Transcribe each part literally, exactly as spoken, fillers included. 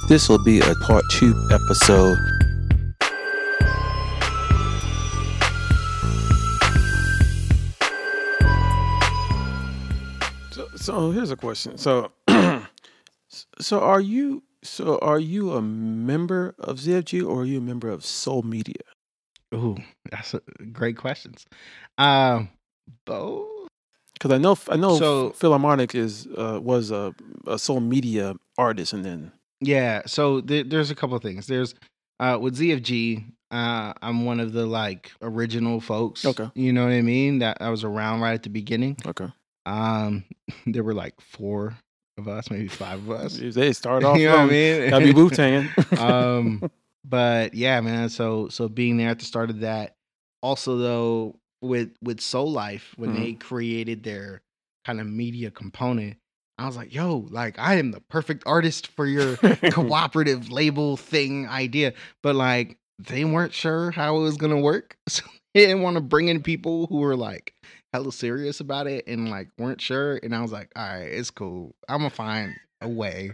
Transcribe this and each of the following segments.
This will be a part two episode. So, so here's a question. So, so are you so are you a member of Z F G or are you a member of Soul Media? Ooh, that's a, great questions. Um, both. Because I know I know So- Philharmonic is uh, was a, a Soul Media artist, and then Yeah, so there, there's a couple of things. There's uh with Z F G, uh I'm one of the like original folks. Okay. You know what I mean? That I was around right at the beginning. okay, Um there were like four of us, maybe five of us. they started off You know what I wrong. mean? Gotta be Wu Tang. um but yeah, man, so so being there at the start of that. Also though, with with Soul Life, when Mhm. they created their kind of media component, I was like, yo, like I am the perfect artist for your cooperative label thing idea. But like they weren't sure how it was gonna work. So they didn't want to bring in people who were like hella serious about it and like weren't sure. And I was like, all right, it's cool. I'm gonna find a way.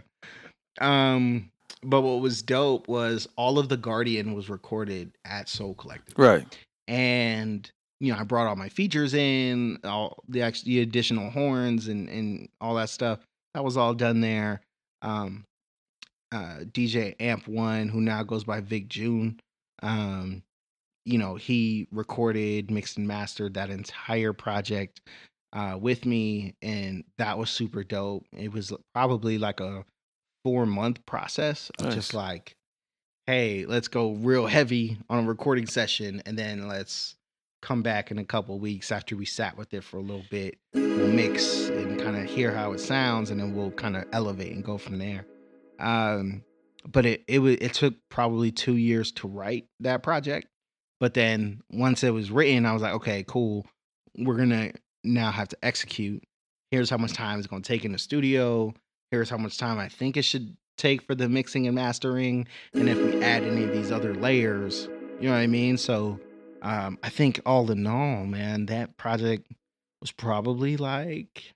Um, but what was dope was all of the Guardian was recorded at Soul Collective. Right. And you know, I brought all my features in, all the ex- the additional horns and and all that stuff. That was all done there. Um, uh, D J Amp One, who now goes by Vic June, um, you know, he recorded, mixed and mastered that entire project uh, with me, and that was super dope. It was probably like a four month process of just Nice. like, hey, let's go real heavy on a recording session, and then let's come back in a couple weeks after we sat with it for a little bit. We'll mix and kind of hear how it sounds, and then we'll kind of elevate and go from there. Um, but it it wa- it took probably two years to write that project. But then once it was written, I was like, okay, cool. We're gonna now have to execute. Here's how much time it's gonna take in the studio. Here's how much time I think it should take for the mixing and mastering. And if we add any of these other layers, you know what I mean? So um, I think all in all, man, that project was probably like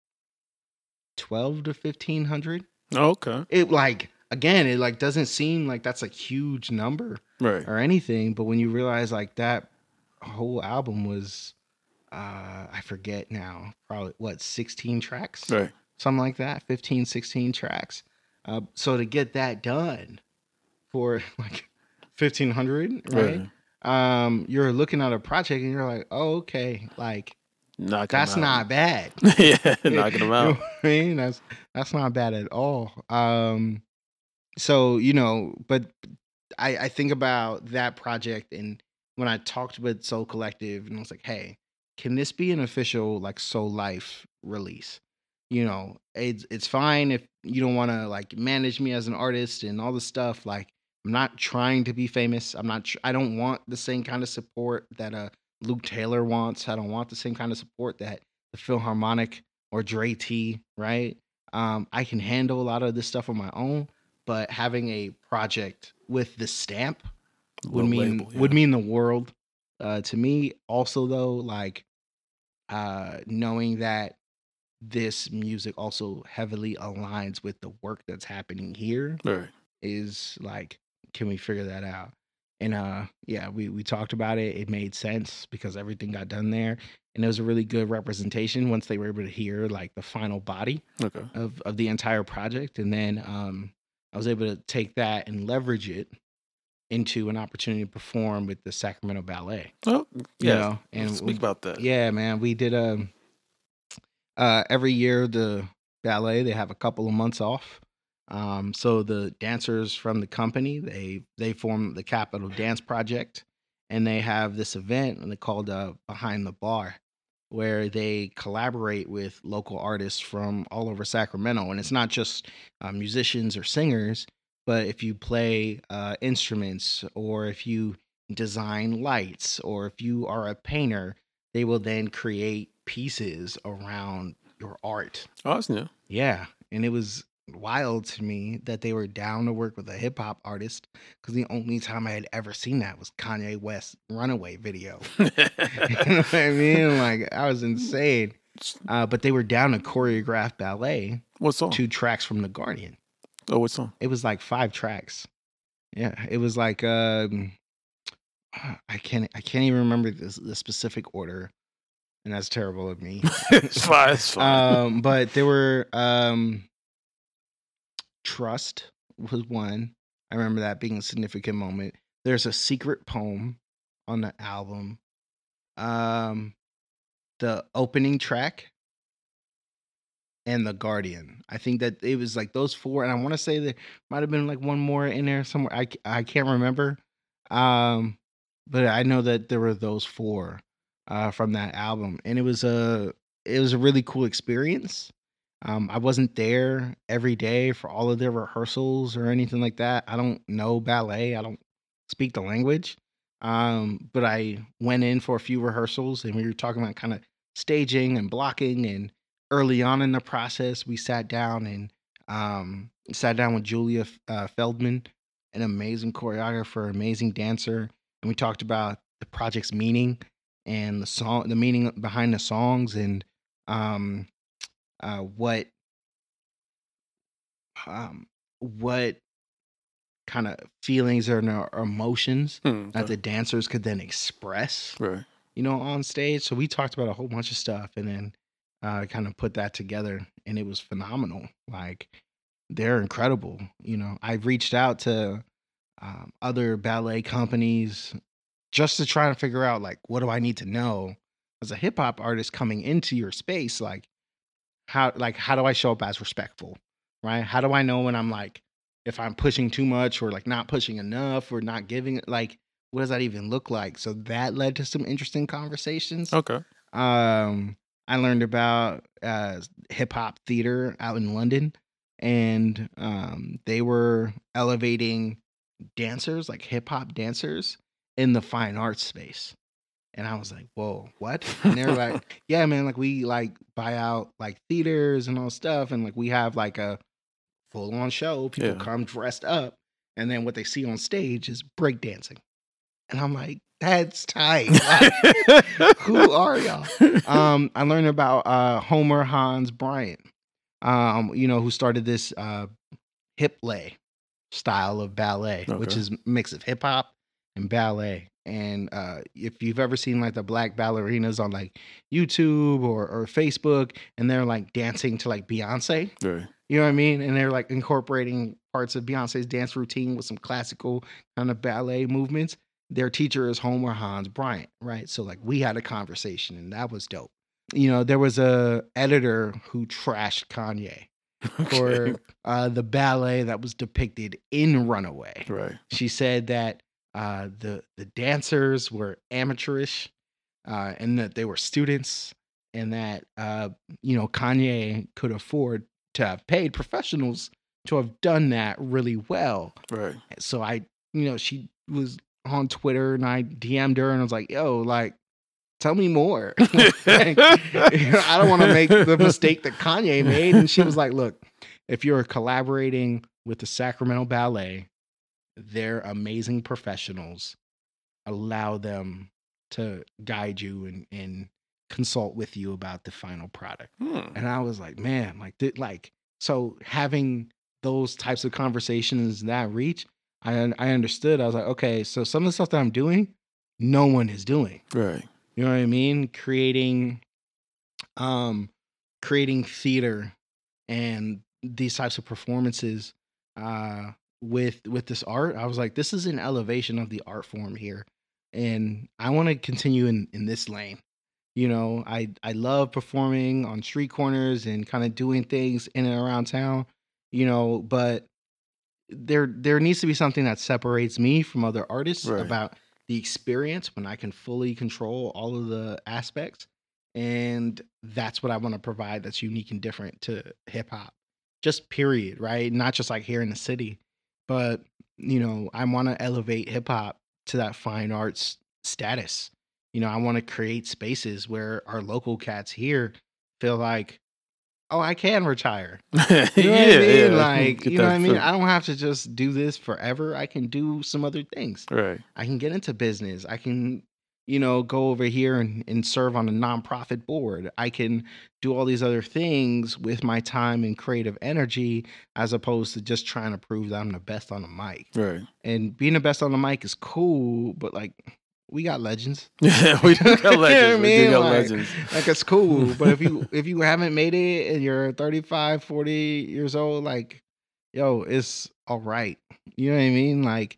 twelve to fifteen hundred. Okay. It like again, it like doesn't seem like that's a huge number Right. or anything, but when you realize like that whole album was uh I forget now, probably what, sixteen tracks? Right. Something like that, fifteen, sixteen tracks. Uh, so to get that done for like fifteen hundred, right? Um, you're looking at a project and you're like, oh, okay, like Knocking that's them out. not bad. yeah, knocking them You know out. what I mean? That's that's not bad at all. Um, so you know, but I, I think about that project, and when I talked with Soul Collective, and I was like, hey, can this be an official like Soul Life release? You know, it's it's fine if you don't want to like manage me as an artist and all this stuff. Like, I'm not trying to be famous. I'm not. Tr- I don't want the same kind of support that uh Luke Taylor wants. I don't want the same kind of support that the Philharmonic or Dre T. Right? Um, I can handle a lot of this stuff on my own, but having a project with the stamp would Little mean label, would yeah. mean the world uh, to me. Also, though, like uh, knowing that this music also heavily aligns with the work that's happening here Right. is like, can we figure that out? And uh, yeah, we we talked about it. It made sense because everything got done there, and it was a really good representation once they were able to hear like the final body Okay. of of the entire project, and then um, I was able to take that and leverage it into an opportunity to perform with the Sacramento Ballet. Oh, You yeah. know, and Speak we- about that. yeah, man, we did um uh every year the ballet, they have a couple of months off. Um, so the dancers from the company, they they form the Capital Dance Project, and they have this event and they called uh, Behind the Bar, where they collaborate with local artists from all over Sacramento. And it's not just uh, musicians or singers, but if you play uh, instruments or if you design lights or if you are a painter, they will then create pieces around your art. Oh, that's new. Yeah. And it was wild to me that they were down to work with a hip hop artist because the only time I had ever seen that was Kanye West's Runaway video. You know what I mean? Like, I was insane. Uh, but they were down to choreograph ballet, what song? two tracks from The Guardian. Oh, what song? It was like five tracks. Yeah, it was like um, I can't I can't even remember the, the specific order, and that's terrible of me. It's fine. It's fine. um, but there were um, Trust was one. I remember that being a significant moment. There's a secret poem on the album. Um, the opening track and The Guardian. I think that it was like those four, and I want to say there might have been like one more in there somewhere. I, I can't remember. Um, but I know that there were those four uh, from that album, and it was a it was a really cool experience. Um, I wasn't there every day for all of their rehearsals or anything like that. I don't know ballet. I don't speak the language. Um, but I went in for a few rehearsals, and we were talking about kind of staging and blocking. And early on in the process, we sat down and um, sat down with Julia uh, Feldman, an amazing choreographer, amazing dancer, and we talked about the project's meaning and the song, the meaning behind the songs, and um, uh, what um, what kind of feelings or, or emotions Hmm, that okay. the dancers could then express, Right. you know, on stage. So we talked about a whole bunch of stuff, and then uh, kind of put that together, and it was phenomenal. Like, they're incredible. You know, I've reached out to um, other ballet companies just to try and figure out, like, what do I need to know as a hip hop artist coming into your space? Like, how like how do I show up as respectful, right? How do I know when I'm like, if I'm pushing too much or like not pushing enough or not giving it, like, what does that even look like? So that led to some interesting conversations. Okay. Um, I learned about uh, hip hop theater out in London, and um, they were elevating dancers, like hip hop dancers, in the fine arts space. And I was like, whoa, what? And they were like, yeah, man, like we like buy out like theaters and all stuff. And like we have like a full on show. People Yeah. come dressed up. And then what they see on stage is breakdancing. And I'm like, that's tight. Like, who are y'all? Um, I learned about uh, Homer Hans Bryant, um, you know, who started this uh, hip lay style of ballet, which Okay. is a mix of hip hop and ballet. And uh, if you've ever seen like the black ballerinas on like YouTube or, or Facebook, and they're like dancing to like Beyonce, Right. you know what I mean? And they're like incorporating parts of Beyonce's dance routine with some classical kind of ballet movements. Their teacher is Homer Hans Bryant, right? So like we had a conversation, and that was dope. You know, there was a editor who trashed Kanye Okay. for uh, the ballet that was depicted in Runaway. Right. She said that uh, the the dancers were amateurish, uh, and that they were students, and that uh, you know Kanye could afford to have paid professionals to have done that really well. Right. So I, you know, she was on Twitter, and I D M'd her and I was like, "Yo, like, tell me more." Like, I don't want to make the mistake that Kanye made. And she was like, "Look, if you're collaborating with the Sacramento Ballet, they're amazing professionals. Allow them to guide you and, and consult with you about the final product." Hmm. And I was like, man, like, th- like, so having those types of conversations that reach, I un- I understood. I was like, okay, so some of the stuff that I'm doing, no one is doing. Right. You know what I mean? Creating, um, creating theater and these types of performances, uh, with with this art. I was like, this is an elevation of the art form here, and I want to continue in in this lane. You know, I I love performing on street corners and kind of doing things in and around town. You know, but there there needs to be something that separates me from other artists Right. about the experience when I can fully control all of the aspects. And that's what I want to provide that's unique and different to hip hop. Just period, right? Not just like here in the city, but you know, I want to elevate hip hop to that fine arts status. You know, I want to create spaces where our local cats here feel like, oh, I can retire. You know yeah. what I mean? Yeah. Like, Get you know what that I mean? feeling. I don't have to just do this forever. I can do some other things. Right. I can get into business. I can you know, go over here and, and serve on a nonprofit board. I can do all these other things with my time and creative energy as opposed to just trying to prove that I'm the best on the mic. Right. And being the best on the mic is cool, but like we got legends. Yeah, we do got You know what I legends. We do mean? got Like, legends. like it's cool. But if you if you haven't made it and you're thirty-five, forty years old, like, yo, it's all right. You know what I mean? Like,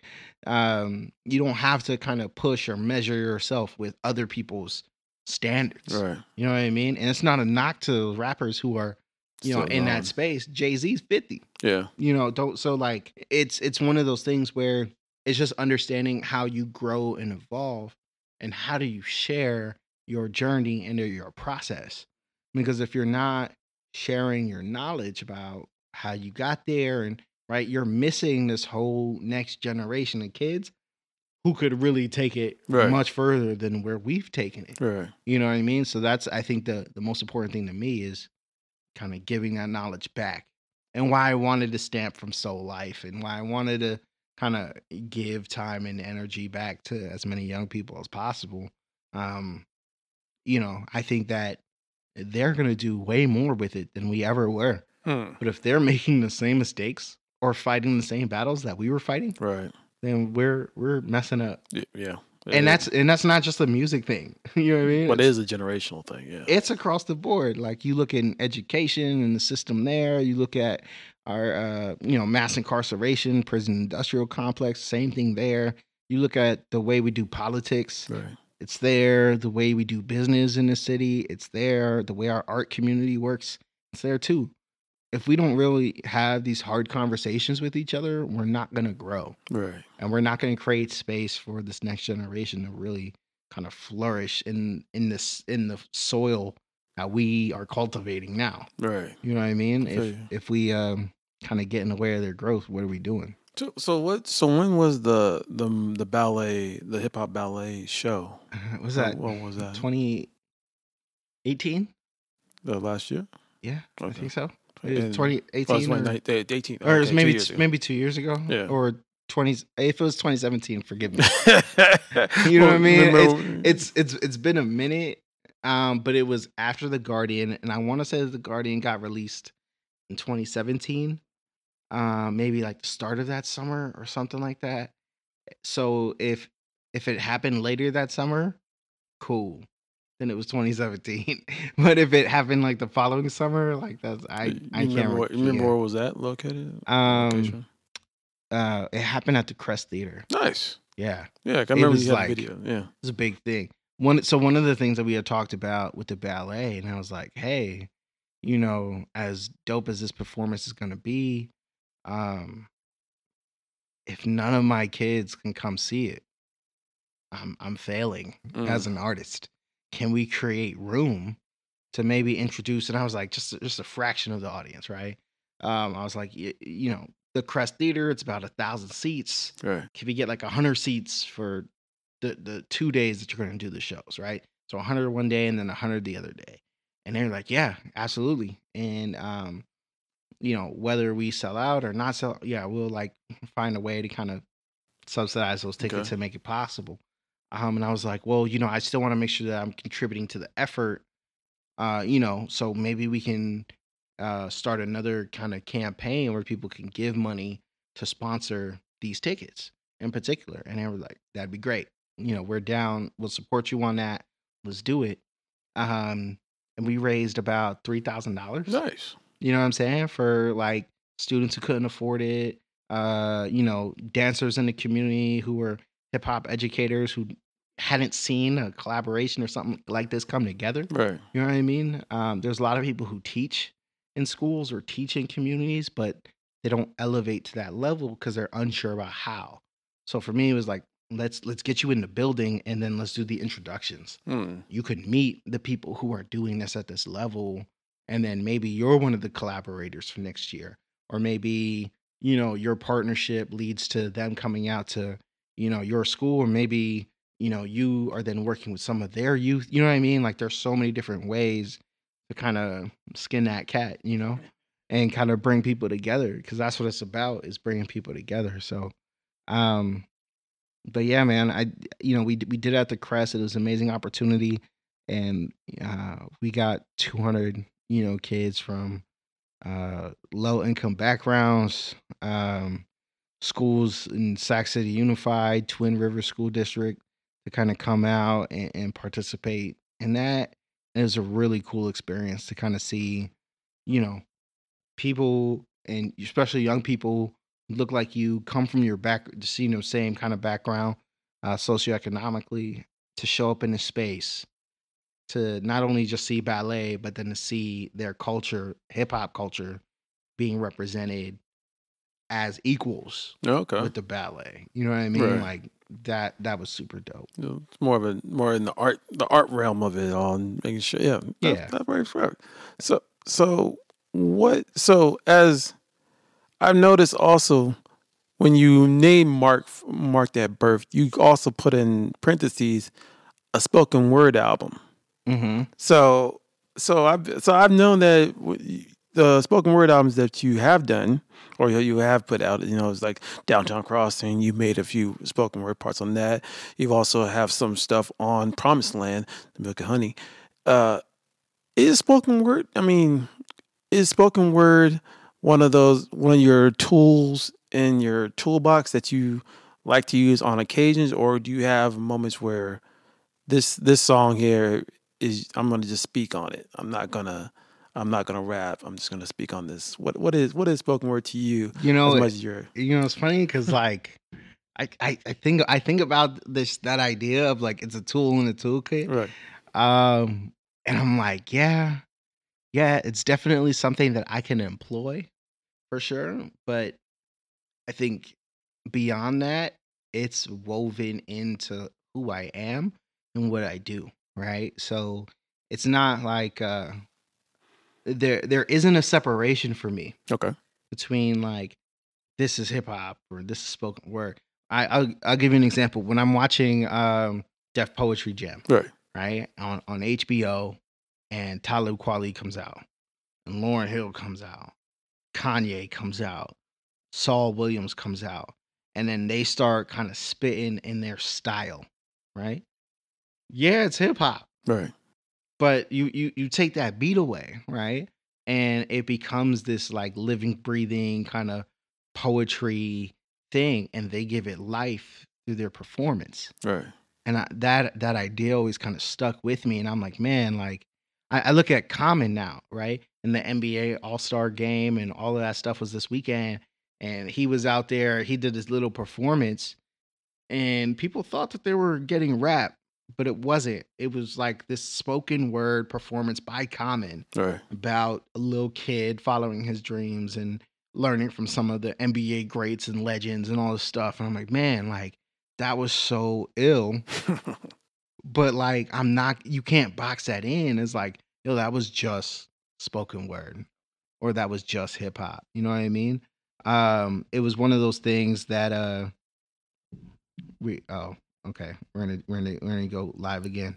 um, you don't have to kind of push or measure yourself with other people's standards. Right. You know what I mean? And it's not a knock to rappers who are, you know, Still in going. that space. Jay-Z's fifty. Yeah. You know, don't so like it's it's one of those things where it's just understanding how you grow and evolve and how do you share your journey and your process. Because if you're not sharing your knowledge about how you got there and right, you're missing this whole next generation of kids who could really take it Right. much further than where we've taken it. Right. You know what I mean? So that's I think the the most important thing to me is kind of giving that knowledge back. And why I wanted to stamp from Soul Life and why I wanted to kind of give time and energy back to as many young people as possible. Um, you know, I think that they're going to do way more with it than we ever were. Hmm. But if they're making the same mistakes or fighting the same battles that we were fighting, Right. then we're we're messing up. Y- Yeah. It And is. that's and that's not just a music thing. You know what I mean? But it It's- is a generational thing. Yeah. it's across the board. Like you look in education and the system there. You look at our, uh, you know, mass incarceration, prison industrial complex. Same thing there. You look at the way we do politics. Right. It's there. The way we do business in the city. It's there. The way our art community works. It's there too. If we don't really have these hard conversations with each other, we're not going to grow. Right. And we're not going to create space for this next generation to really kind of flourish in in this in the soil that we are cultivating now. Right. You know what I mean? feel If you. if we um kind of get in the way of their growth, what are we doing? So, so what? So when was the the the ballet, the hip hop ballet show? What was When- that? When was that? twenty eighteen? The last year? Yeah, I Okay. think so. And- It was twenty Oh, it's eighteen or, twenty nineteen, eighteen. or it was okay, two maybe years t- ago. maybe two years ago. Yeah. Or twenty. If it was twenty seventeen, forgive me. You know what I mean? Remember- It's it's it's been a minute, um, but it was after The Guardian, and I want to say that The Guardian got released in twenty seventeen, um, maybe like the start of that summer or something like that. So if if it happened later that summer, cool. Then it was twenty seventeen. But if it happened like the following summer, like that's I You I can't remember, what, re- remember yeah. where was that located? Um, Location? Uh, it happened at the Crest Theater. Nice. Yeah. Yeah, I can remember was you had like- a video. Yeah. It's a big thing. One so one of the things that we had talked about with the ballet, and I was like, hey, you know, as dope as this performance is gonna be, um, if none of my kids can come see it, I'm I'm failing Mm. as an artist. Can we create room to maybe introduce? And I was like, just just a fraction of the audience, right? Um, I was like, y- you know, the Crest Theater, it's about a thousand seats. Right. Can we get like a hundred seats for the the two days that you're going to do the shows, right? So a hundred one day and then a hundred the other day. And they're like, yeah, absolutely. And um, you know, whether we sell out or not sell, yeah, we'll like find a way to kind of subsidize those tickets Okay. to make it possible. Um, and I was like, well, you know, I still want to make sure that I'm contributing to the effort. Uh, you know, so maybe we can uh start another kind of campaign where people can give money to sponsor these tickets in particular. And they were like, that'd be great. You know, we're down, we'll support you on that. Let's do it. Um, and we raised about three thousand dollars. Nice. You know what I'm saying? For like students who couldn't afford it, uh, you know, dancers in the community who were hip hop educators who hadn't seen a collaboration or something like this come together. Right. You know what I mean? Um, there's a lot of people who teach in schools or teach in communities, but they don't elevate to that level because they're unsure about how. So for me, it was like, let's let's get you in the building and then let's do the introductions. Hmm. You could meet the people who are doing this at this level, and then maybe you're one of the collaborators for next year, or maybe you know your partnership leads to them coming out to you know your school, or maybe you know you are then working with some of their youth. You know what I mean? Like there's so many different ways to kind of skin that cat, you know, and kind of bring people together because that's what it's about is bringing people together. So, um, but yeah, man, I you know we we did it at the Crest. It was an amazing opportunity, and uh, we got two hundred you know kids from uh, low income backgrounds, um, schools in Sac City Unified, Twin River School District to kind of come out and, and participate in that. And it was a really cool experience to kind of see, you know, people and especially young people who look like you come from your back, just you know, same kind of background, uh, socioeconomically, to show up in a space to not only just see ballet, but then to see their culture, hip hop culture, being represented as equals Okay. with the ballet. You know what I mean? Right. Like that. That was super dope. You know, it's more of a more in the art the art realm of it all, and making sure. Yeah, that, Yeah. that works right. So so what? So as I've noticed also, when you name Mark Mark that birth, you also put in parentheses a spoken word album. Mm-hmm. So so I've so I've known that w- the spoken word albums that you have done or you you have put out, you know, it's like Downtown Crossing. You made a few spoken word parts on that. You also have some stuff on Promised Land, The Milk and Honey. Uh, is spoken word? I mean, is spoken word one of those one of your tools in your toolbox that you like to use on occasions, or do you have moments where this this song here is I'm gonna just speak on it. I'm not gonna I'm not gonna rap. I'm just gonna speak on this. What what is what is spoken word to you You as know, much as you're you know, it's funny because like I, I I think I think about this that idea of like it's a tool in the toolkit. right. Um, and I'm like, yeah, yeah, it's definitely something that I can employ for sure. But I think beyond that, it's woven into who I am and what I do, right? So it's not like uh there there isn't a separation for me Okay. between like this is hip hop or this is spoken word. I I'll, I'll give you an example. When I'm watching um Def Poetry Jam, Right. right, on on H B O, and Talib Kweli comes out, and Lauren Hill comes out, Kanye comes out, Saul Williams comes out, and then they start kind of spitting in their style, right? Yeah, it's hip hop, Right. but you you you take that beat away, right? And it becomes this like living, breathing kind of poetry thing, and they give it life through their performance. Right. And I, that that idea always kind of stuck with me, and I'm like, man, like I, I look at Common now, right? And the N B A All Star Game and all of that stuff was this weekend, and he was out there. He did his little performance, and people thought that they were getting rap, but it wasn't. It was like this spoken word performance by Common Right. about a little kid following his dreams and learning from some of the N B A greats and legends and all this stuff. And I'm like, man, like that was so ill. But like, I'm not, you can't box that in. It's like, yo, that was just spoken word or that was just hip hop. You know what I mean? Um, it was one of those things that, uh, we, oh, okay. We're gonna, we're gonna, we're gonna go live again.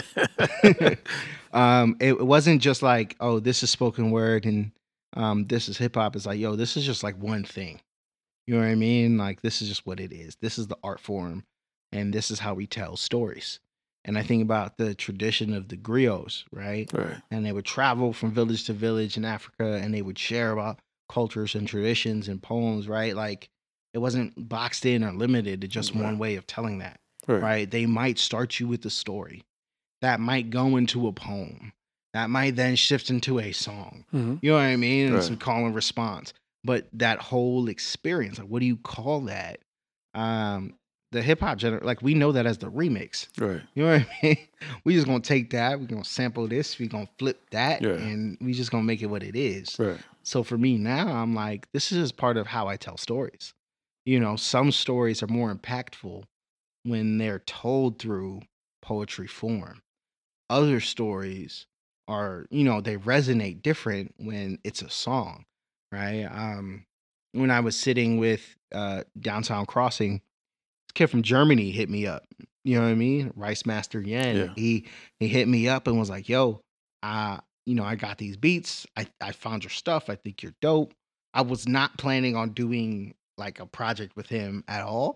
um, it, it wasn't just like, oh, this is spoken word and um, this is hip hop. It's like, yo, this is just like one thing. You know what I mean? Like, this is just what it is. This is the art form, and this is how we tell stories. And I think about the tradition of the griots, right? Right. And they would travel from village to village in Africa, and they would share about cultures and traditions and poems, right? Like, it wasn't boxed in or limited to just Right. one way of telling that, Right. right? They might start you with a story that might go into a poem, that might then shift into a song. hmm You know what I mean? And Right. some call and response. But that whole experience, like, what do you call that? Um, the hip hop gener, like we know that as the remix. Right. You know what I mean? We just gonna take that, we're gonna sample this, we're gonna flip that, Yeah. and we just gonna make it what it is. Right. So for me now, I'm like, this is just part of how I tell stories. You know, some stories are more impactful when they're told through poetry form. Other stories are, you know, they resonate different when it's a song, right? Um, when I was sitting with uh, Downtown Crossing, this kid from Germany hit me up. You know what I mean? Rice Master Yen. Yeah. He he hit me up and was like, "Yo, uh, you know, I got these beats. I I found your stuff. I think you're dope." I was not planning on doing like a project with him at all.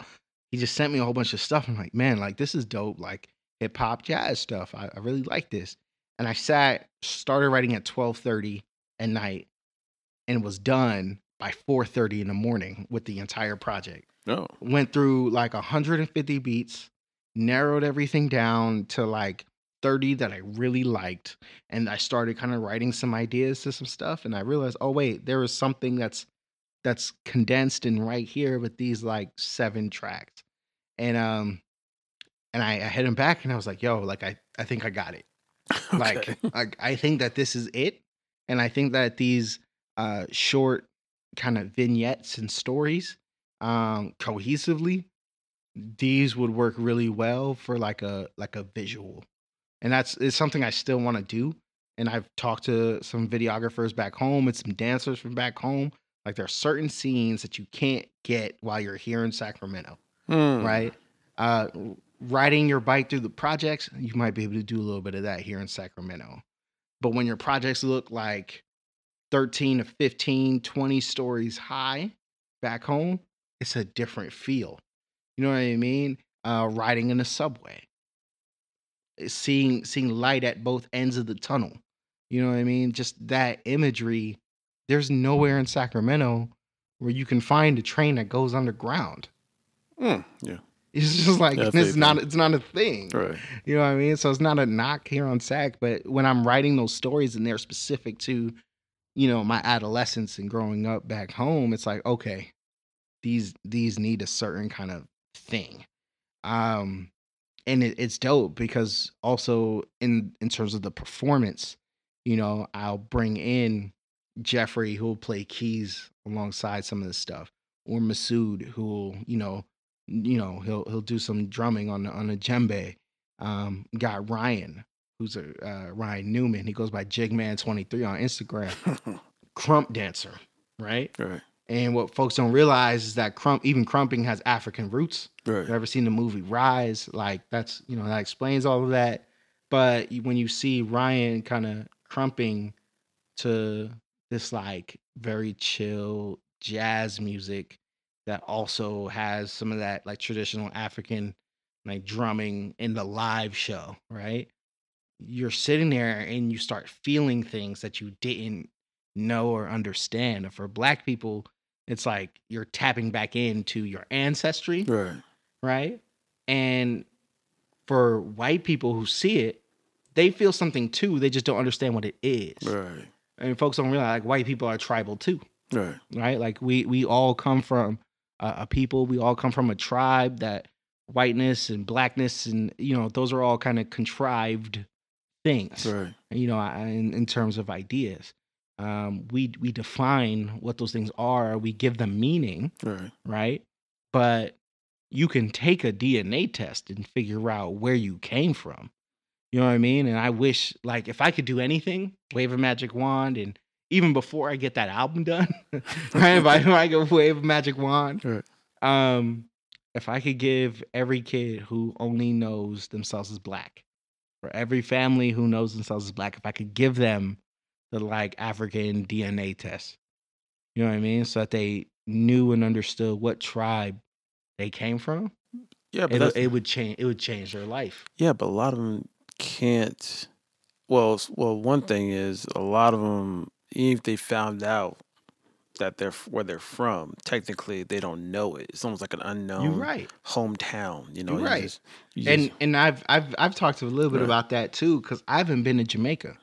he just sent me a whole bunch of stuff. I'm like, man, like this is dope, like hip hop jazz stuff. I, I really like this. And I sat, started writing at twelve thirty at night, and was done by four thirty in the morning with the entire project. Oh. Went through like one hundred fifty beats, narrowed everything down to like thirty that I really liked. And I started kind of writing some ideas to some stuff. And I realized, oh, wait, there is something that's that's condensed in right here with these like seven tracks. And um and I, I hit him back and I was like, yo, like I, I think I got it. Okay. Like I, I think that this is it. And I think that these uh short kind of vignettes and stories um cohesively, these would work really well for like a like a visual. And that's it's something I still want to do. And I've talked to some videographers back home and some dancers from back home. Like there are certain scenes that you can't get while you're here in Sacramento, Hmm. right? Uh, riding your bike through the projects, you might be able to do a little bit of that here in Sacramento. But when your projects look like thirteen to fifteen, twenty stories high back home, it's a different feel. You know what I mean? Uh, riding in a subway, seeing seeing light at both ends of the tunnel. You know what I mean? Just that imagery. There's nowhere in Sacramento where you can find a train that goes underground. Mm, yeah. It's just like Yeah, it's fair not thing. it's not a thing. Right. You know what I mean? So it's not a knock here on Sac, but when I'm writing those stories and they're specific to, you know, my adolescence and growing up back home, it's like, okay, these these need a certain kind of thing. Um and it, it's dope because also in in terms of the performance, you know, I'll bring in Jeffrey who will play keys alongside some of this stuff, or Masood who will, you know, you know, he'll he'll do some drumming on the, on a djembe. Um, got Ryan, who's a uh, Ryan Newman. He goes by Jigman twenty-three on Instagram. Crump dancer, right? Right. And what folks don't realize is that crump, even crumping, has African roots. Right. You ever seen the movie Rise? Like that's, you know, that explains all of that. But when you see Ryan kind of crumping to this like very chill jazz music that also has some of that like traditional African like drumming in the live show, right? You're sitting there and you start feeling things that you didn't know or understand. And for black people, it's like you're tapping back into your ancestry, Right. right? And for white people who see it, they feel something too. They just don't understand what it is. Right. And folks don't realize like white people are tribal too, Right. right? Like we we all come from a, a people. We all come from a tribe that whiteness and blackness and you know those are all kind of contrived things. Right. You know, I- in in terms of ideas, um, we we define what those things are. We give them meaning, Right. right? But you can take a D N A test and figure out where you came from. You know what I mean? And I wish, like, if I could do anything, wave a magic wand, and even before I get that album done, right? If I, if I could wave a magic wand, Right. um, if I could give every kid who only knows themselves as black, or every family who knows themselves as black, if I could give them the like African D N A test, you know what I mean? So that they knew and understood what tribe they came from, Yeah, but it, that's, it would change. It would change their life. yeah, but a lot of them can't. Well, s- well, one thing is a lot of them, even if they found out that they're f- where they're from, technically they don't know it. It's almost like an You're unknown right. hometown. You know, You're you right. just- you And just- and I've I've I've talked a little bit Right. about that too, because I haven't been to Jamaica,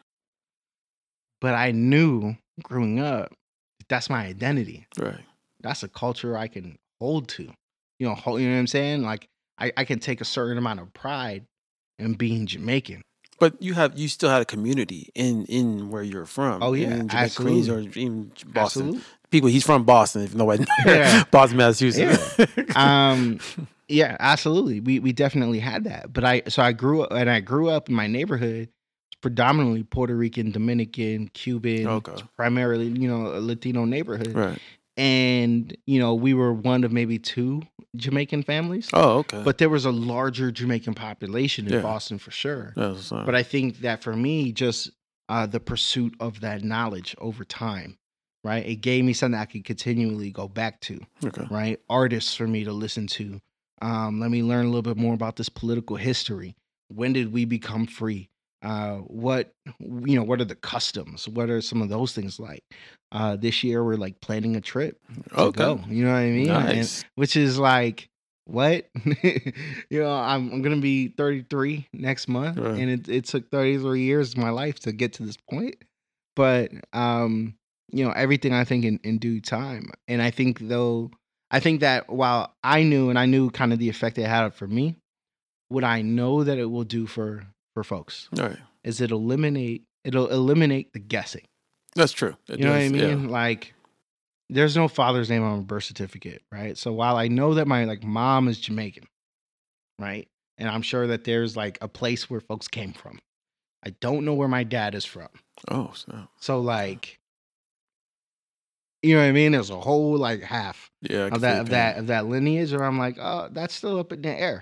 but I knew growing up that that's my identity. right. That's a culture I can hold to. You know, hold, you know what I'm saying? Like I, I can take a certain amount of pride in being Jamaican. But you have you still had a community in in where you're from. Oh, yeah, in Jamaica, Queens, or absolutely. even Boston. Absolutely. People, he's from Boston. If nobody, Yeah. Boston, Massachusetts. Um, yeah, absolutely. We we definitely had that. But I so I grew up and I grew up in my neighborhood predominantly Puerto Rican, Dominican, Cuban, Okay. primarily, you know, a Latino neighborhood. Right. And, you know, we were one of maybe two Jamaican families. Oh, okay. But there was a larger Jamaican population in Yeah. Boston for sure. Yeah, that's fine. But I think that for me, just uh, the pursuit of that knowledge over time, right? It gave me something I could continually go back to, okay. right? Artists for me to listen to, Um, let me learn a little bit more about this political history. When did we become free? Uh, what you know? What are the customs? What are some of those things like? Uh, this year we're like planning a trip to Okay. go. You know what I mean? And Nice. which is like what you know. I'm I'm gonna be thirty-three next month, Right. and it it took thirty-three years of my life to get to this point. But um, you know, everything I think in in due time, and I think though. I think that while I knew and I knew kind of the effect it had for me, what I know that it will do for for folks Right. is it eliminate it'll eliminate the guessing. That's true. It You know what I does. Yeah. mean? Like there's no father's name on a birth certificate, right? So while I know that my like mom is Jamaican, right? And I'm sure that there's like a place where folks came from. I don't know where my dad is from. Oh, so So like you know what I mean? There's a whole like half yeah. I can of feel that your of pain. that of that lineage where I'm like, oh, that's still up in the air.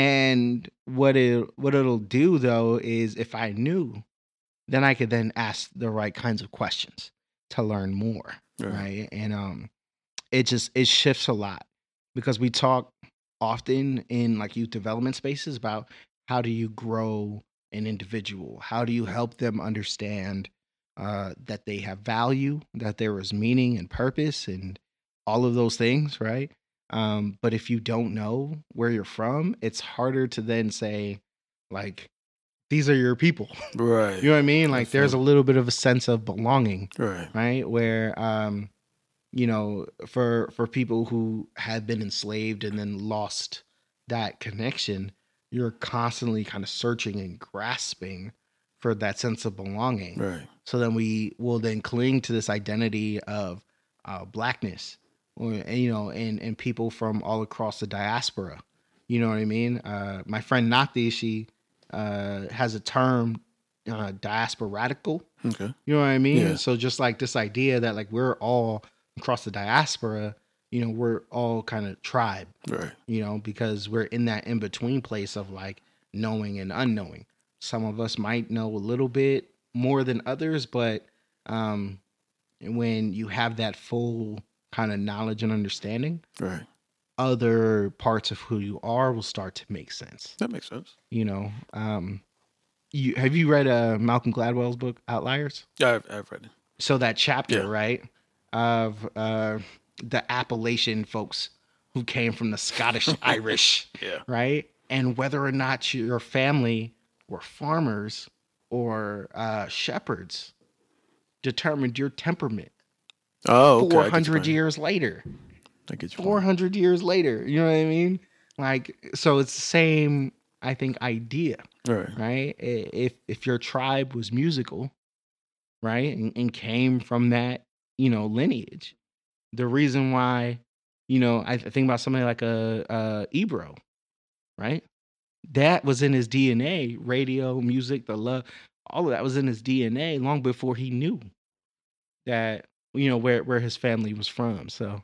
And what it what it'll do though is if I knew, then I could then ask the right kinds of questions to learn more. Right. Right. And um it just it shifts a lot because we talk often in like youth development spaces about how do you grow an individual? How do you help them understand uh, that they have value, that there is meaning and purpose, and all of those things, right? Um, but if you don't know where you're from, it's harder to then say, like, these are your people. Right. You know what I mean? Like, there's a Definitely. little bit of a sense of belonging, Right. right? Where, um, you know, for for people who have been enslaved and then lost that connection, you're constantly kind of searching and grasping for that sense of belonging. Right. So then we will then cling to this identity of uh, blackness, or and, you know, and and people from all across the diaspora. You know what I mean? Uh, my friend Nati, she uh, has a term, uh, diaspora radical. Okay. You know what I mean? Yeah. So just like this idea that like we're all across the diaspora, you know, we're all kind of tribe, Right. you know, because we're in that in between place of like knowing and unknowing. Some of us might know a little bit more than others, but um, when you have that full kind of knowledge and understanding, Right. other parts of who you are will start to make sense. That makes sense. You know, um, you have you read uh, Malcolm Gladwell's book Outliers? Yeah, I've, I've read it. So that chapter, Yeah. right, of uh, the Appalachian folks who came from the Scottish Irish, Yeah. right, and whether or not your family were farmers or uh, shepherds determined your temperament. Oh, okay. I get Four your hundred point. years later, I get your four point. hundred years later, you know what I mean? Like, so it's the same, I think, idea, Right. right? I- If if your tribe was musical, right, and, and came from that, you know, lineage, the reason why, you know, I th- think about somebody like a, a Ebro, right? That was in his D N A. Radio, music, the love, all of that was in his D N A long before he knew that, you know, where where his family was from. So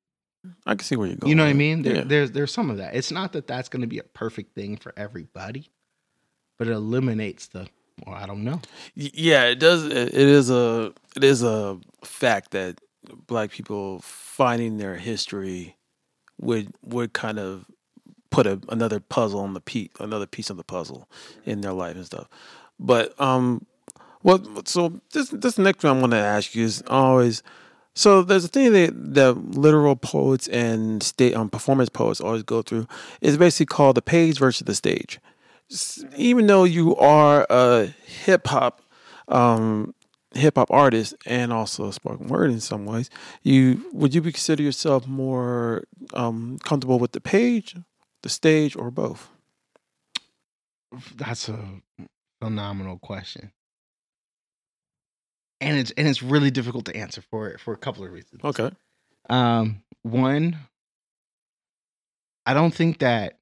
I can see where you're going. you know what I with it. mean? There, Yeah. there's there's some of that. It's not that that's going to be a perfect thing for everybody, but it eliminates the. Well, I don't know. Y- Yeah, it does. It it is a it is a fact that black people finding their history would would kind of put a, another puzzle on the piece, another piece of the puzzle in their life and stuff. But um, what so this this next one I want to ask you is always so there's a thing that that literal poets and state um, performance poets always go through is basically called the page versus the stage. S- Even though you are a hip hop um, hip hop artist and also a spoken word in some ways, you would you be consider yourself more um, comfortable with the page, the stage, or both? That's a phenomenal question, and it's and it's really difficult to answer for for a couple of reasons. Okay. Um, one, I don't think that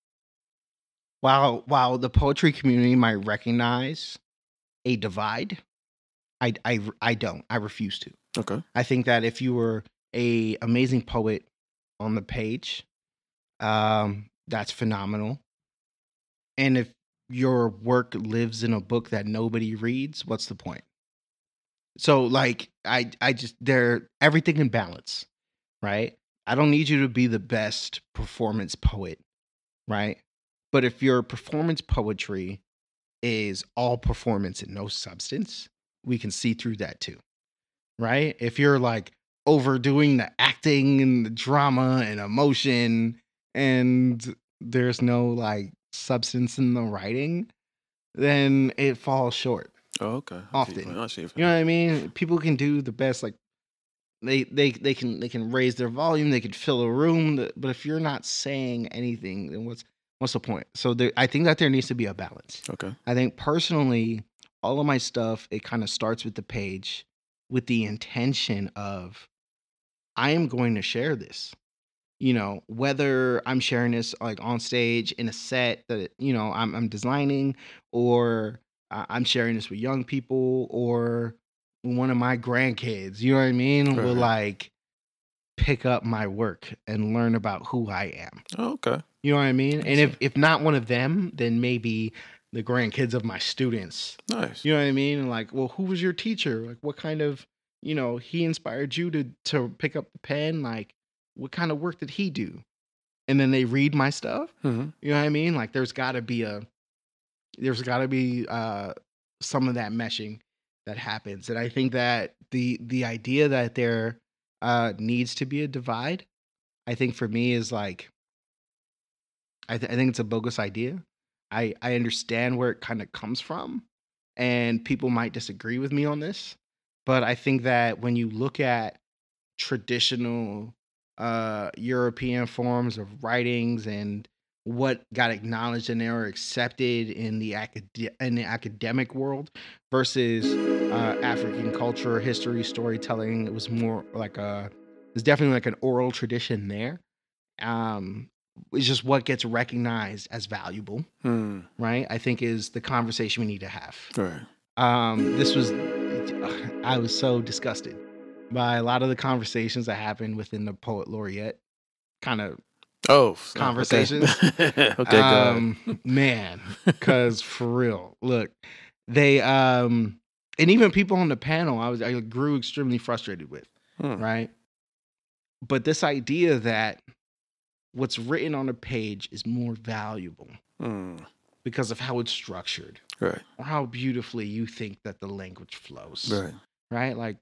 while while the poetry community might recognize a divide, I I I don't. I refuse to. Okay. I think that if you were a amazing poet on the page, um, that's phenomenal. And if your work lives in a book that nobody reads, what's the point? So like I I just they're everything in balance, right? I don't need you to be the best performance poet right? But if your performance poetry is all performance and no substance, we can see through that too, right? If you're like overdoing the acting and the drama and emotion and there's no like substance in the writing, then it falls short Oh, okay. I see your often. point. I see your You know point. what I mean? People can do the best, like they they they can they can raise their volume, they could fill a room, th- but if you're not saying anything, then what's what's the point? So there, I think that there needs to be a balance. Okay. I think personally, all of my stuff, it kind of starts with the page with the intention of I am going to share this. You know, whether I'm sharing this like on stage in a set that, you know, I'm I'm designing, or I- I'm sharing this with young people, or one of my grandkids, you know what I mean, will Right. like pick up my work and learn about who I am. Oh, okay. You know what I mean? I And see. if if not one of them, then maybe the grandkids of my students. Nice. You know what I mean? And like, well, who was your teacher? Like, what kind of, you know, he inspired you to to pick up the pen? Like, what kind of work did he do? And then they read my stuff. Mm-hmm. You know what I mean? Like, there's got to be a, there's got to be uh some of that meshing that happens, and I think that the the idea that there uh needs to be a divide, I think for me is like, I, th- I think it's a bogus idea. I I understand where it kind of comes from, and people might disagree with me on this, but I think that when you look at traditional uh, European forms of writings and what got acknowledged and they were accepted in the acad- in the academic world versus uh, African culture, history, storytelling, it was more like a there's definitely like an oral tradition there. Um, it's just what gets recognized as valuable, Hmm. right? I think is the conversation we need to have. Right. Um, this was, I was so disgusted by a lot of the conversations that happened within the poet laureate kind of Oh, snap. conversations. Okay. Okay. Go ahead. Um, man, because for real, look, they, um, and even people on the panel, I was, I grew extremely frustrated with, Hmm. right? But this idea that what's written on a page is more valuable Hmm. because of how it's structured Right. or how beautifully you think that the language flows. Right. Right? Like,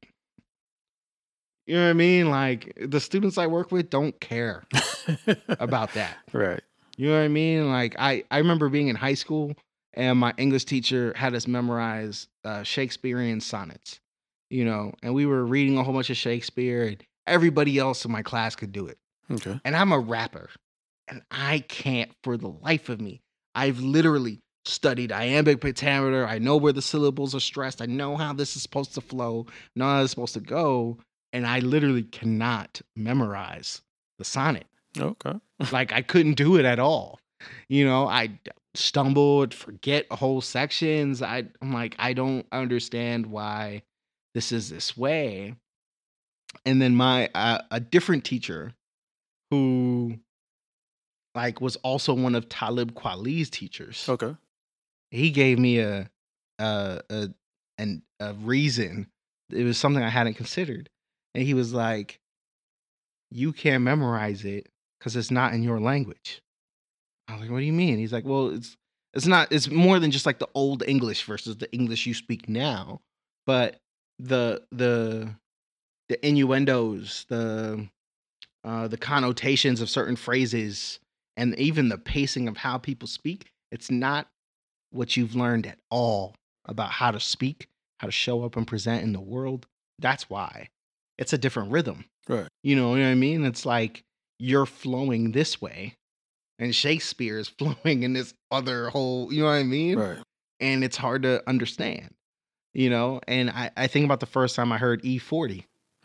you know what I mean? Like, the students I work with don't care about that. Right. You know what I mean? Like, I, I remember being in high school and my English teacher had us memorize uh, Shakespearean sonnets, you know, and we were reading a whole bunch of Shakespeare, and everybody else in my class could do it. Okay. And I'm a rapper, and I can't for the life of me. I've literally studied iambic pentameter. I know where the syllables are stressed. I know how this is supposed to flow, know how it's supposed to go. And I literally cannot memorize the sonnet. Okay. Like, I couldn't do it at all. You know, I stumbled, forget whole sections. I, I'm like, I don't understand why this is this way. And then my uh, a different teacher who like was also one of Talib Kweli's teachers. Okay. He gave me a a a an, a reason. It was something I hadn't considered, and he was like, "You can't memorize it because it's not in your language." I was like, "What do you mean?" He's like, "Well, it's it's not. It's more than just like the old English versus the English you speak now, but the the the innuendos, the uh, the connotations of certain phrases, and even the pacing of how people speak. It's not what you've learned at all about how to speak, how to show up and present in the world. That's why. It's a different rhythm. Right. You know what I mean? It's like you're flowing this way, and Shakespeare is flowing in this other whole, you know what I mean? Right. And it's hard to understand, you know? And I, I think about the first time I heard E forty.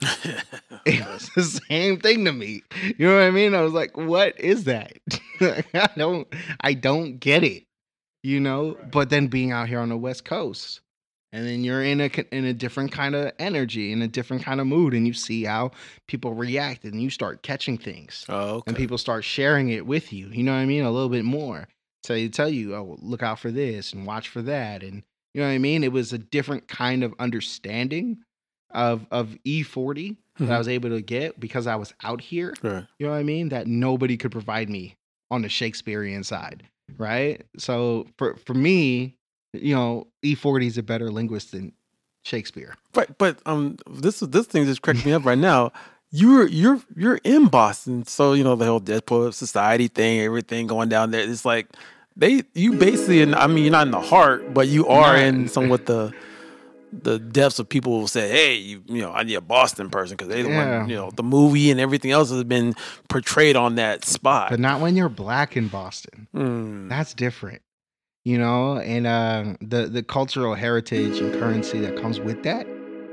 It was the same thing to me. You know what I mean? I was like, what is that? I don't I don't get it. You know? But then being out here on the West Coast, and then you're in a in a different kind of energy, in a different kind of mood, and you see how people react, and you start catching things. Oh, okay. And people start sharing it with you. You know what I mean? A little bit more. So they tell you, oh, look out for this and watch for that. And you know what I mean? It was a different kind of understanding of of E forty that I Mhm. was able to get because I was out here. Right. You know what I mean? That nobody could provide me on the Shakespearean side, right? So for for me, you know, E forty is a better linguist than Shakespeare. Right, but um, this this thing just cracked me up right now. You're you're you're in Boston, so you know the whole Dead Poet Society thing, everything going down there. It's like they you basically, in, I mean, you're not in the heart, but you are Not- in somewhat the the depths of people who say, "Hey, you, you know, I need a Boston person," because they the Yeah. one, you know, the movie and everything else has been portrayed on that spot. But not when you're black in Boston. Mm, That's different. You know, and uh, the the cultural heritage and currency that comes with that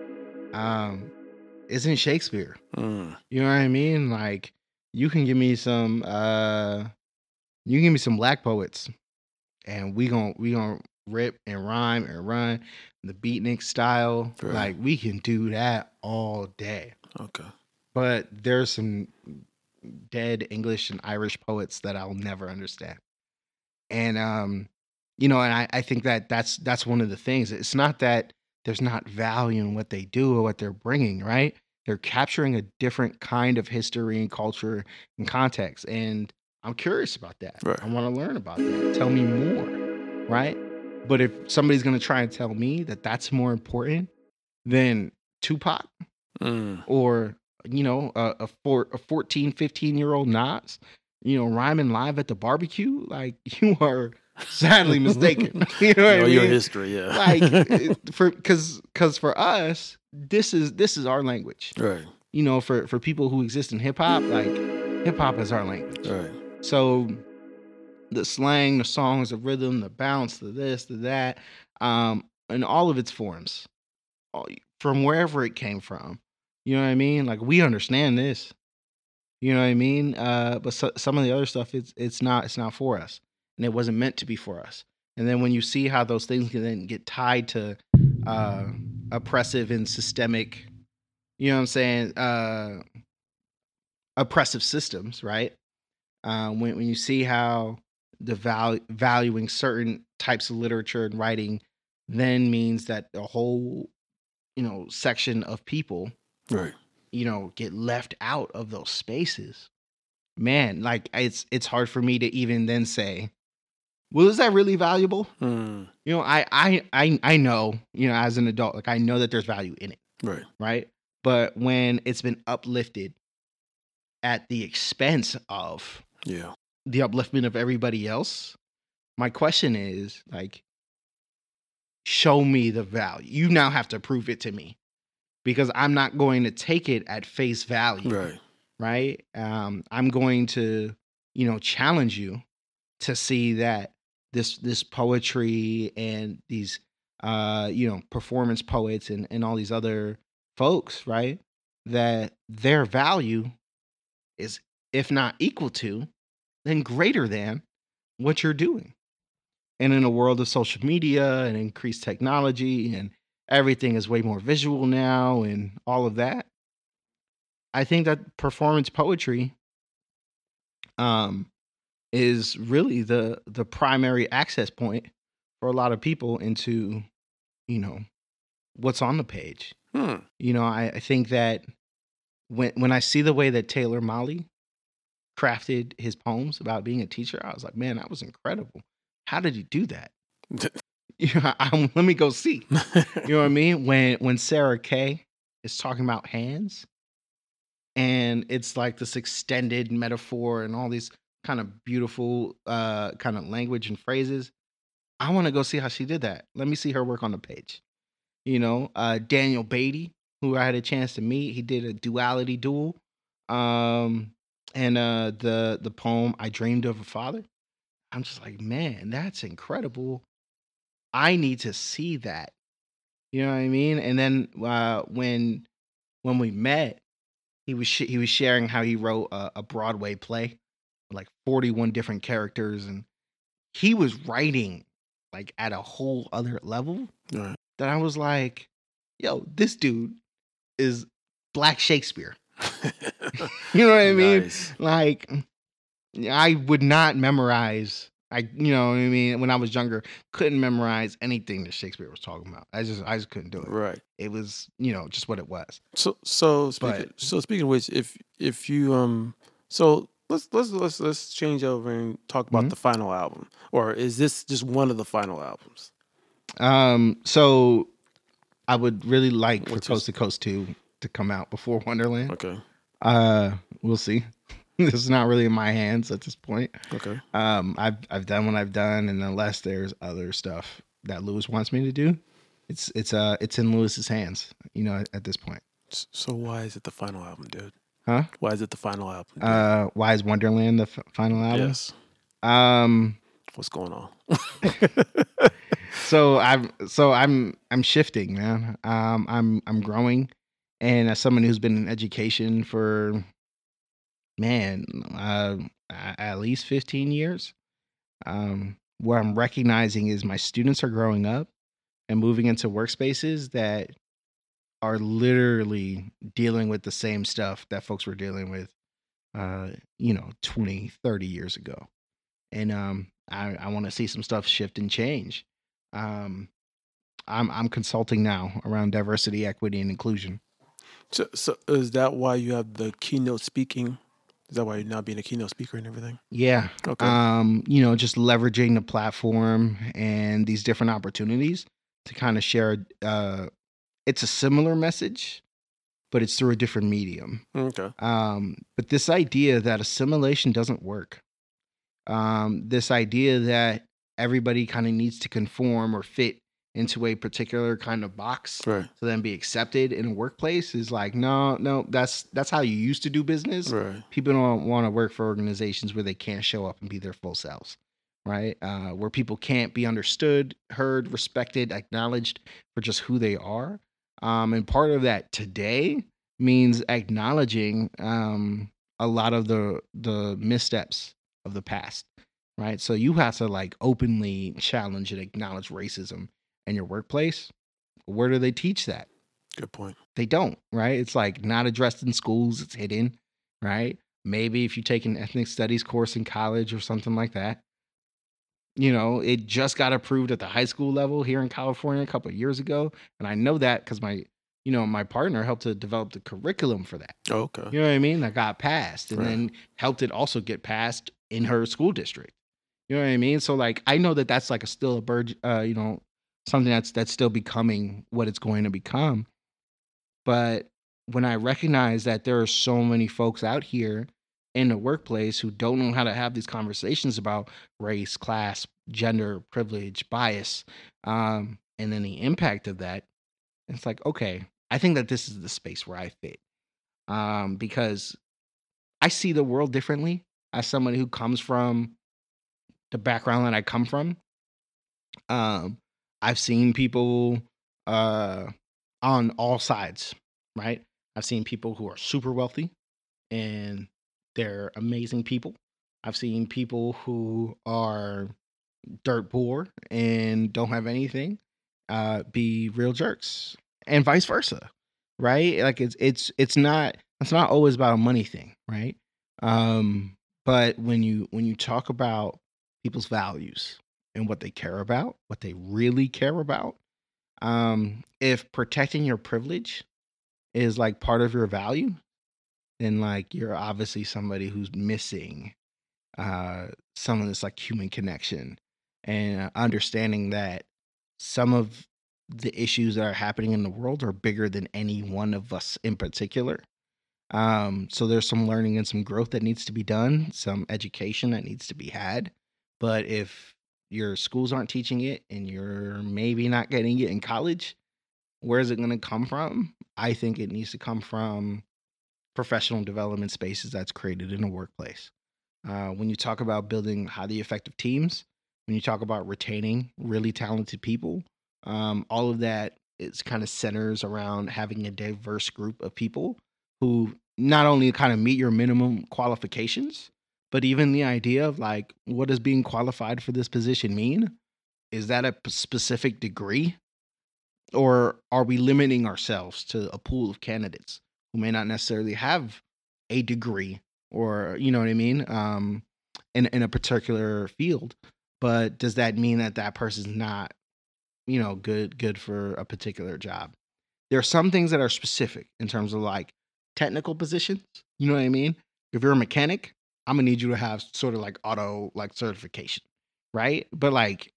um, isn't Shakespeare. mm, You know what I mean? Like, you can give me some, uh, you can give me some black poets, and we gon' we gonna rip and rhyme and run the beatnik style. Right. Like, we can do that all day. okay. But there's some dead English and Irish poets that I'll never understand. And um, you know, and I, I think that that's that's one of the things. It's not that there's not value in what they do or what they're bringing, right? They're capturing a different kind of history and culture and context. And I'm curious about that. Right. I want to learn about that. Tell me more, right? But if somebody's going to try and tell me that that's more important than Tupac Mm, or, you know, a, a, four, a fourteen, fifteen year old Nas, you know, rhyming live at the barbecue, like, you are sadly mistaken. You know what know I your mean? history, yeah. Like, it- for because because for us, this is this is our language. right, You know, for for people who exist in hip hop, like, hip hop is our language. right, So the slang, the songs, the rhythm, the bounce, the this, the that, um, in all of its forms, all- from wherever it came from. You know what I mean? Like, we understand this. You know what I mean? Uh, but so, some of the other stuff, it's it's not it's not for us, and it wasn't meant to be for us. And then when you see how those things can then get tied to uh, oppressive and systemic, you know what I'm saying? Uh, oppressive systems, right? Uh, when when you see how the val- valuing certain types of literature and writing then means that a whole, you know, section of people, right. you know, get left out of those spaces. Man, like, it's it's hard for me to even then say, well, is that really valuable? Mm, You know, I I I I know, you know, as an adult, like, I know that there's value in it, right. right? But when it's been uplifted at the expense of Yeah. the upliftment of everybody else, my question is, like, show me the value. You now have to prove it to me, because I'm not going to take it at face value. Right. Right? Um, I'm going to, you know, challenge you to see that this this poetry and these, uh, you know, performance poets and, and all these other folks, right? That their value is, if not equal to, then greater than what you're doing. And in a world of social media and increased technology, and everything is way more visual now and all of that, I think that performance poetry um, is really the the primary access point for a lot of people into, you know, what's on the page. Hmm. You know, I, I think that when when I see the way that Taylor Mali crafted his poems about being a teacher, I was like, man, that was incredible. How did he do that? You know, I, let me go see. You know what I mean? When when Sarah Kay is talking about hands, and it's like this extended metaphor and all these kind of beautiful uh kind of language and phrases, I want to go see how she did that. Let me see her work on the page. You know, uh Daniel Beatty, who I had a chance to meet, he did a duality duel, um and uh the the poem I Dreamed of a Father. I'm just like, man, that's incredible. I need to see that. You know what I mean? And then uh when when we met, he was sh- he was sharing how he wrote a, a Broadway play with like forty-one different characters, and he was writing like at a whole other level Right. that I was like, yo, this dude is Black Shakespeare. You know what I mean? Nice. Like, I would not memorize. I, you know what I mean? When I was younger, couldn't memorize anything that Shakespeare was talking about. I just, I just couldn't do it. Right. It was, you know, just what it was. So so speaking But- so speaking of which, if if you um so let's let's let's let's change over and talk about Mhm. the final album. Or is this just one of the final albums? Um, so I would really like for What's Coast to just Coast two to come out before Wonderland. okay? Uh, we'll see. This is not really in my hands at this point. Okay. Um, I've I've done what I've done, and unless there's other stuff that Lewis wants me to do, it's it's uh it's in Lewis's hands. You know, at, at this point, S- So why is it the final album, dude? huh? Why is it the final album, dude? Uh, why is Wonderland the f- final album? Yes. Um, What's going on? so I'm so I'm I'm shifting, man. Um, I'm I'm growing, and as someone who's been in education for man, uh, a- at least fifteen years, um, what I'm recognizing is my students are growing up and moving into workspaces that are literally dealing with the same stuff that folks were dealing with, uh, you know, twenty, thirty years ago. And um, I, I want to see some stuff shift and change. Um, I'm I'm consulting now around diversity, equity, and inclusion. So, so is that why you have the keynote speaking? Is that why you're now being a keynote speaker and everything? Yeah. Okay. Um, you know, just leveraging the platform and these different opportunities to kind of share. Uh, it's a similar message, but it's through a different medium. Okay. Um, but this idea that assimilation doesn't work. Um, this idea that everybody kind of needs to conform or fit into a particular kind of box Right. to then be accepted in a workplace is like, no, no, that's that's how you used to do business. Right. People don't want to work for organizations where they can't show up and be their full selves, right? Uh, where people can't be understood, heard, respected, acknowledged for just who they are. Um, and part of that today means acknowledging um, a lot of the the missteps of the past, right? So you have to like openly challenge and acknowledge racism in your workplace. Where do they teach that? Good point. They don't, right? It's like not addressed in schools, it's hidden, right? Maybe if you take an ethnic studies course in college or something like that. You know, it just got approved at the high school level here in California a couple of years ago. And I know that because my, you know, my partner helped to develop the curriculum for that. Oh, okay. You know what I mean? That got passed and Right. then helped it also get passed in her school district. You know what I mean? So like I know that that's like a still a bird, uh, you know, something that's that's still becoming what it's going to become. But when I recognize that there are so many folks out here in the workplace who don't know how to have these conversations about race, class, gender, privilege, bias, um, and then the impact of that, it's like, okay, I think that this is the space where I fit. Um, because I see the world differently as someone who comes from the background that I come from. Um, I've seen people uh, on all sides, right? I've seen people who are super wealthy and they're amazing people. I've seen people who are dirt poor and don't have anything uh, be real jerks, and vice versa, right? Like it's it's it's not it's not always about a money thing, right? Um, but when you when you talk about people's values and what they care about, what they really care about, um, if protecting your privilege is like part of your value, then like you're obviously somebody who's missing uh some of this like human connection and uh, understanding that some of the issues that are happening in the world are bigger than any one of us in particular. Um, so there's some learning and some growth that needs to be done, some education that needs to be had. But if your schools aren't teaching it and you're maybe not getting it in college, where is it going to come from? I think it needs to come from professional development spaces that's created in a workplace. Uh, when you talk about building highly effective teams, when you talk about retaining really talented people, um, all of that is kind of centers around having a diverse group of people who not only kind of meet your minimum qualifications, but even the idea of like, what does being qualified for this position mean? Is that a p- specific degree? Or are we limiting ourselves to a pool of candidates who may not necessarily have a degree or, you know what I mean, um, in, in a particular field? But does that mean that that person's not, you know, good good for a particular job? There are some things that are specific in terms of like technical positions. You know what I mean? If you're a mechanic, I'm gonna need you to have sort of like auto like certification, right? But like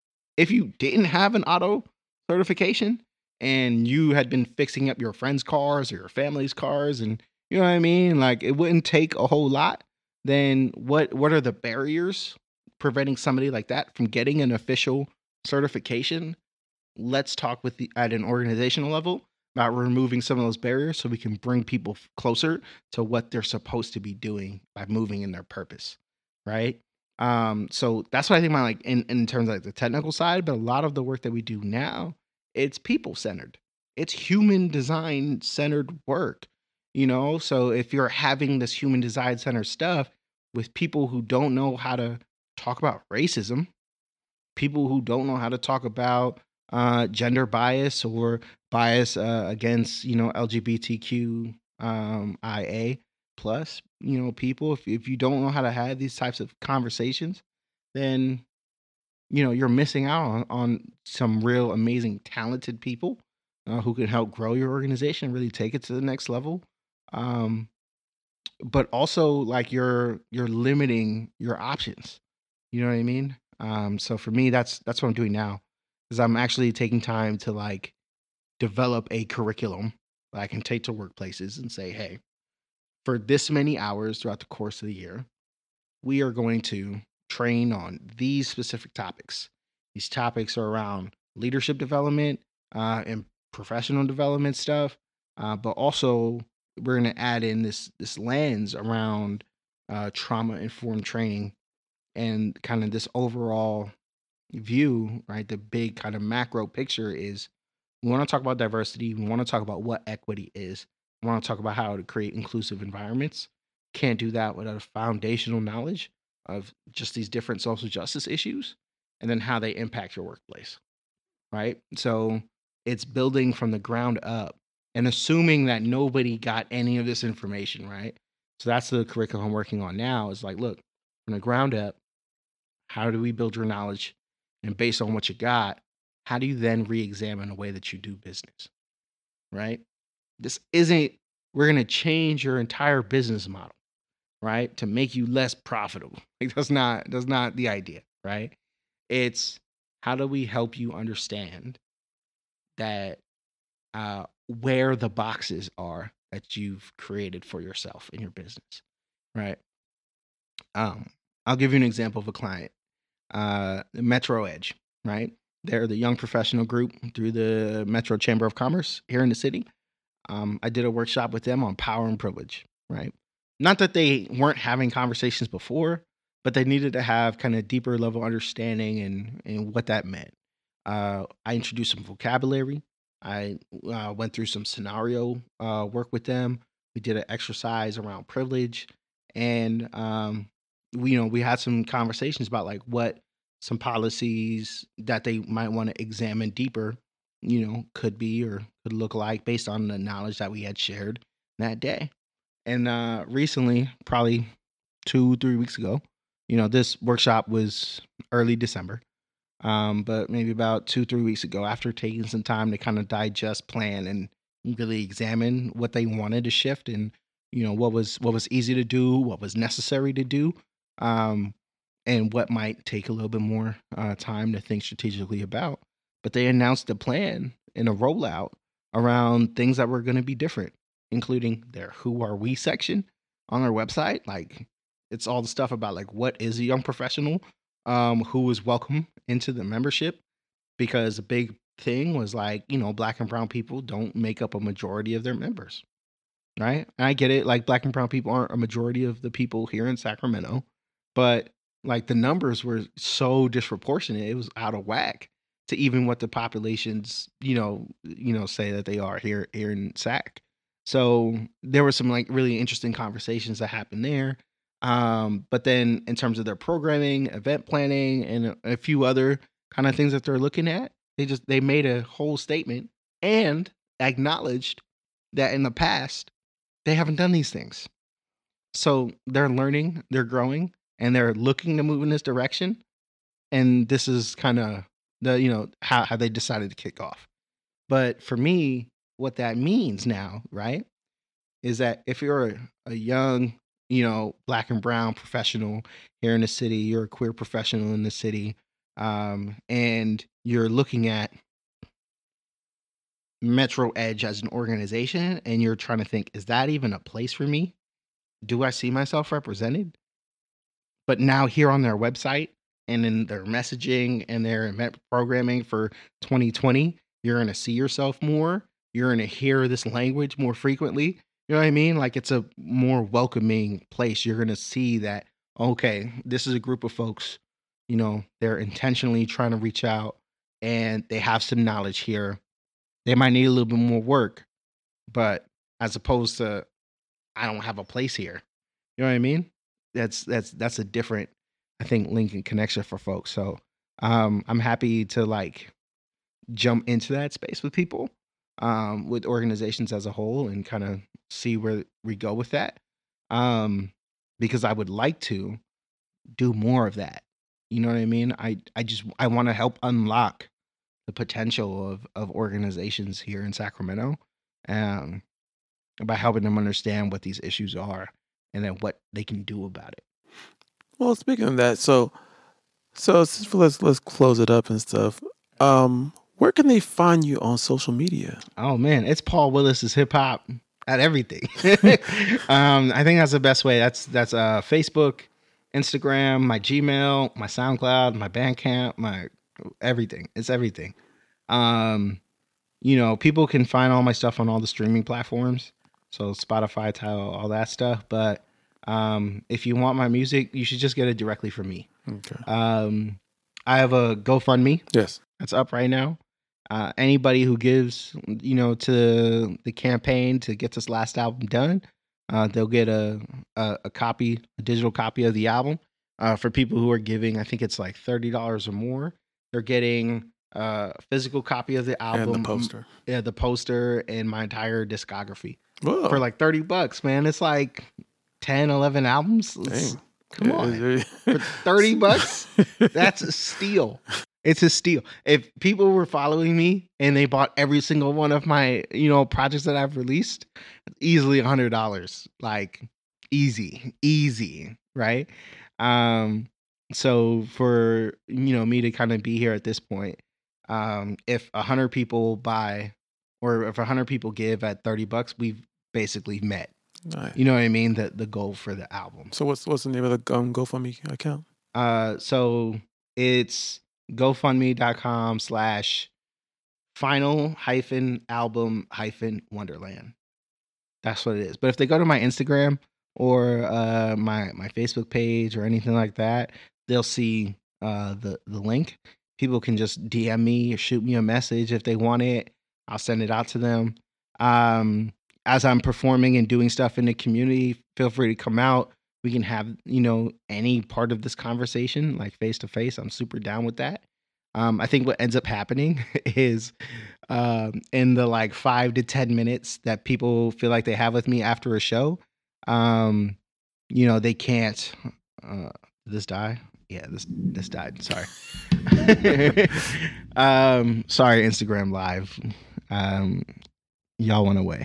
if you didn't have an auto certification and you had been fixing up your friends' cars or your family's cars, and you know what I mean, like it wouldn't take a whole lot. Then what what are the barriers preventing somebody like that from getting an official certification? Let's talk with the at an organizational level about removing some of those barriers so we can bring people f- closer to what they're supposed to be doing by moving in their purpose, right? Um, so that's what I think about like in, in terms of like the technical side, but a lot of the work that we do now, it's people centered. It's human design centered work, you know? So if you're having this human design centered stuff with people who don't know how to talk about racism, people who don't know how to talk about uh, gender bias or bias uh, against you know L G B T Q um, I A plus you know people. If if you don't know how to have these types of conversations, then you know you're missing out on, on some real amazing talented people uh, who can help grow your organization and really take it to the next level. Um, but also like you're you're limiting your options. You know what I mean? Um, so for me, that's that's what I'm doing now, is I'm actually taking time to like develop a curriculum that I can take to workplaces and say, hey, for this many hours throughout the course of the year, we are going to train on these specific topics. These topics are around leadership development uh, and professional development stuff, uh, but also we're going to add in this this lens around uh, trauma informed training and kind of this overall view, right? The big kind of macro picture is we want to talk about diversity. We want to talk about what equity is. We want to talk about how to create inclusive environments. Can't do that without a foundational knowledge of just these different social justice issues and then how they impact your workplace, right? So it's building from the ground up and assuming that nobody got any of this information, right? So that's the curriculum I'm working on now is like, look, from the ground up, how do we build your knowledge? And based on what you got, how do you then re examine the way that you do business? Right? This isn't, we're going to change your entire business model, right? To make you less profitable. Like that's not, that's not the idea, right? It's how do we help you understand that uh, where the boxes are that you've created for yourself in your business, right? Um, I'll give you an example of a client, uh, Metro Edge, right? They're the young professional group through the Metro Chamber of Commerce here in the city. Um, I did a workshop with them on power and privilege, right? Not that they weren't having conversations before, but they needed to have kind of deeper level understanding and, and what that meant. Uh, I introduced some vocabulary. I uh, went through some scenario uh, work with them. We did an exercise around privilege, and um, we, you know, we had some conversations about like what some policies that they might want to examine deeper, you know, could be or could look like based on the knowledge that we had shared that day. And uh, recently, probably two, three weeks ago, you know, this workshop was early December. Um, but maybe about two, three weeks ago, after taking some time to kind of digest, plan, and really examine what they wanted to shift and, you know, what was what was easy to do, what was necessary to do, um, and what might take a little bit more uh, time to think strategically about. But they announced a plan and a rollout around things that were going to be different, including their "Who Are We" section on their website. Like, it's all the stuff about like what is a young professional, um, who was welcome into the membership, because a big thing was like, you know, black and brown people don't make up a majority of their members, right? And I get it, like black and brown people aren't a majority of the people here in Sacramento, but like the numbers were so disproportionate, it was out of whack to even what the populations, you know, you know, say that they are here here in Sac. So there were some like really interesting conversations that happened there. Um, but then in terms of their programming, event planning, and a, a few other kind of things that they're looking at, they just they made a whole statement and acknowledged that in the past they haven't done these things. So they're learning, they're growing, and they're looking to move in this direction. And this is kind of the, you know, how, how they decided to kick off. But for me, what that means now, right, is that if you're a, a young you know, black and brown professional here in the city. You're a queer professional in the city. Um, and you're looking at Metro Edge as an organization and you're trying to think, is that even a place for me? Do I see myself represented? But now here on their website and in their messaging and their event programming for twenty twenty, you're going to see yourself more. You're going to hear this language more frequently. You know what I mean? Like it's a more welcoming place. You're going to see that, okay, this is a group of folks, you know, they're intentionally trying to reach out and they have some knowledge here. They might need a little bit more work, but as opposed to, I don't have a place here. You know what I mean? That's that's that's a different, I think, link and connection for folks. So um, I'm happy to like jump into that space with people, um, with organizations as a whole, and kind of see where we go with that. Um, because I would like to do more of that. You know what I mean? I I just I want to help unlock the potential of of organizations here in Sacramento, um, by helping them understand what these issues are and then what they can do about it. Well, speaking of that, so so since- let's let's close it up and stuff. Um, where can they find you on social media? Oh man, it's Paul Willis's hip hop at everything. um, I think that's the best way. That's that's uh Facebook, Instagram, my Gmail, my SoundCloud, my Bandcamp, my everything. It's everything. Um, you know, people can find all my stuff on all the streaming platforms. So Spotify, Tidal, all that stuff. But um, if you want my music, you should just get it directly from me. Okay. Um, I have a GoFundMe Yes. that's up right now. Uh, anybody who gives, you know, to the campaign to get this last album done, uh, they'll get a, a a copy, a digital copy of the album. Uh, for people who are giving, I think it's like thirty dollars or more, they're getting a physical copy of the album, And the poster. yeah, the poster, and my entire discography Whoa. for like thirty bucks, man. It's like ten, eleven albums. It's- Dang. come Yeah, on. it's For very- thirty bucks, that's a steal. It's a steal. If people were following me and they bought every single one of my, you know, projects that I've released, easily a hundred dollars. Like easy, easy, right? Um, so for you know me to kind of be here at this point, um, if a hundred people buy, or if a hundred people give at thirty bucks, we've basically met. Nice. You know what I mean? The the goal for the album. So what's what's the name of the um, GoFundMe account? Uh, so it's GoFundMe.com slash final hyphen album hyphen Wonderland. That's what it is. But if they go to my Instagram or uh, my my Facebook page or anything like that, they'll see uh, the the link. People can just D M me or shoot me a message if they want it. I'll send it out to them. Um, as I'm performing and doing stuff in the community, feel free to come out. We can have, you know, any part of this conversation, like face to face. I'm super down with that. Um, I think what ends up happening is um, in the like five to ten minutes that people feel like they have with me after a show, um, you know, they can't. Uh, did this die? Yeah, this this died. Sorry. um, sorry, Instagram Live. Um, y'all went away.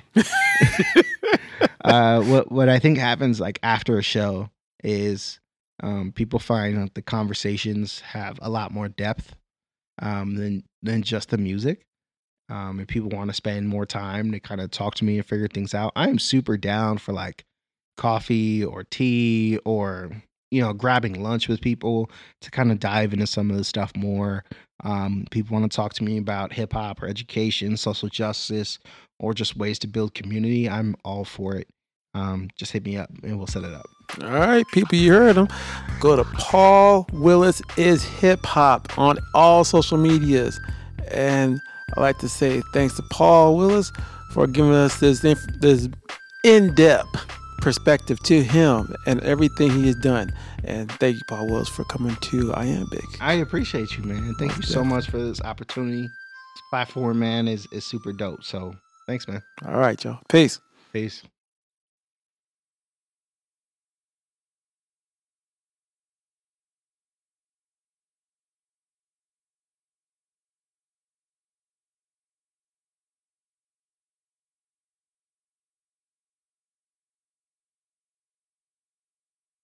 uh, what what I think happens like after a show is um, people find that the conversations have a lot more depth um, than than just the music. Um, and people want to spend more time to kind of talk to me and figure things out. I am super down for like coffee or tea or, you know, grabbing lunch with people to kind of dive into some of the stuff more. Um, people want to talk to me about hip hop or education, social justice, or just ways to build community. I'm all for it. Um, just hit me up and we'll set it up. All right, people, you heard him. Go to Paul Willis is Hip Hop on all social medias. And I'd like to say thanks to Paul Willis for giving us this inf- this in-depth perspective to him and everything he has done. And thank you, Paul Willis, for coming to Iambic. I appreciate you, man. Thank you so much for this opportunity. This platform, man, is, is super dope. So thanks, man. All right, y'all. Peace. Peace.